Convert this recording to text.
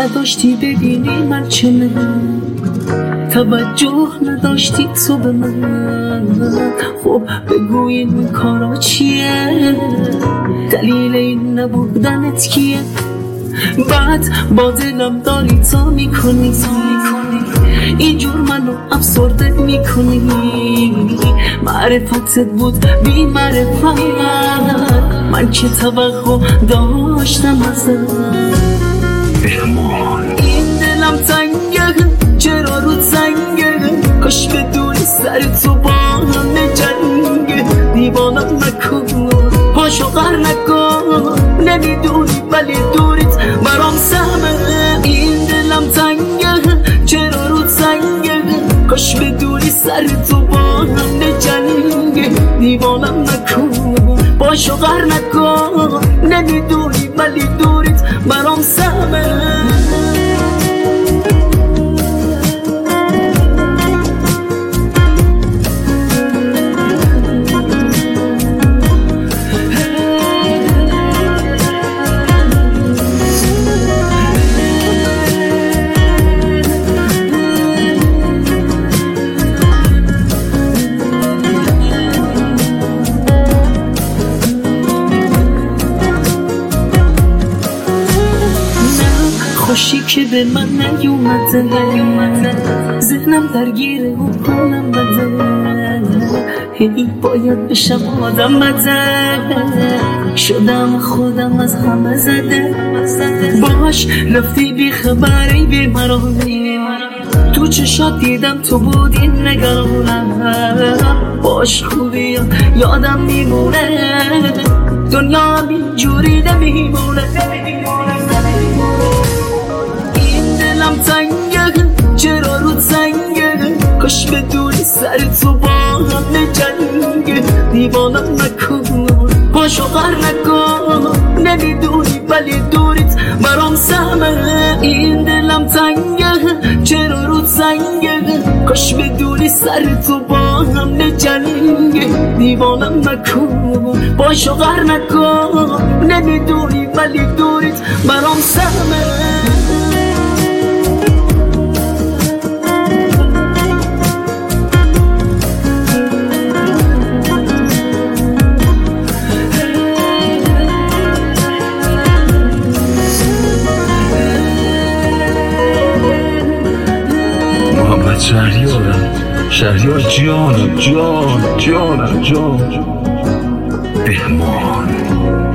نداشتی ببینی من چمه، توجه نداشتی تو به من. خب بگو این کارا چیه؟ دلیل این نبودنت کیه؟ بعد با دلم داری تا میکنی، اینجور منو افسرده میکنی. معرفتت بود بی معرفت، من که توقع داشتم ازت. این دلم تنگه، چرا رو تنگه؟ کاش بدونی سر تو با همه جنگه. دیوانم نکن، پاشو غر نکن، نمیدونی ولی دوریت برام سهمه. این دلم تنگه، چرا رو تنگه؟ کاش بدونی سر تو با همه جنگه. دیوانم نکن، پاشو غر نکن، نمیدونی ولی دوریت برام سهمه. خوشی که به من نیومده، ذهنم درگیره و حالم بده. هی باید بشم آدم بده، شدم خودم از همه زده. باش رفتی بی خبری بی مرام، تو چشات دیدم تو بودی نگرانم. باش خوبی یادم میمونه، دنیا اینجوری نمیمونه. دلم تنگه، چرا رو تنگه؟ کاش بدونی سر تو با همه جنگه. دیوانم نکن، پاشو غر نکن، نمیدونی ولی دوریت برام سهمه. این دلم تنگه، چرا رو تنگه؟ کاش بدونی سر تو با همه جنگه. دیوانم نکن، پاشو غر نکن، نمیدونی ولی دوریت برام سهمه. شهریار جانم بهمان.